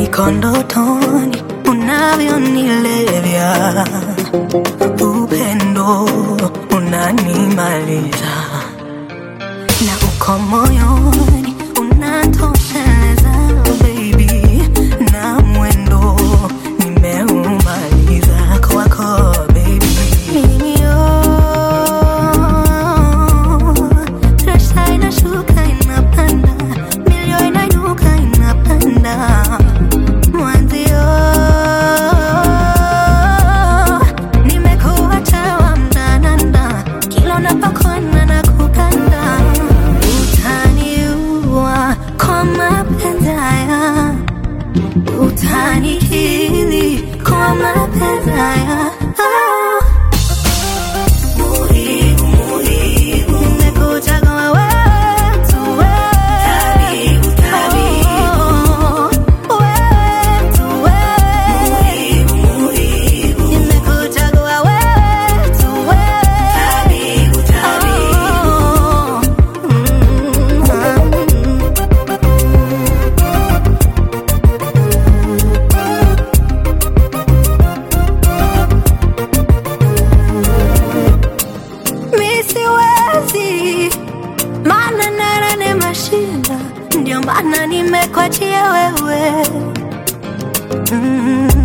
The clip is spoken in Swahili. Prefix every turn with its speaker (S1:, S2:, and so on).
S1: niko ndotoni unavyonilevya, upendo unanimaliza, na uko moyoni unatosheleza baby, na mwendo nimeumaliza kwako baby. Presha inashuka inapanda, milio inainuka inapanda, mwanzio nimekuacha wa mdananda, kila unapokona na kupanda, utaniua kwa mapenzi haya, utanikili kwa mapenzi haya. Mana nara ni mashinda, ndio maana nimekuachia wewe.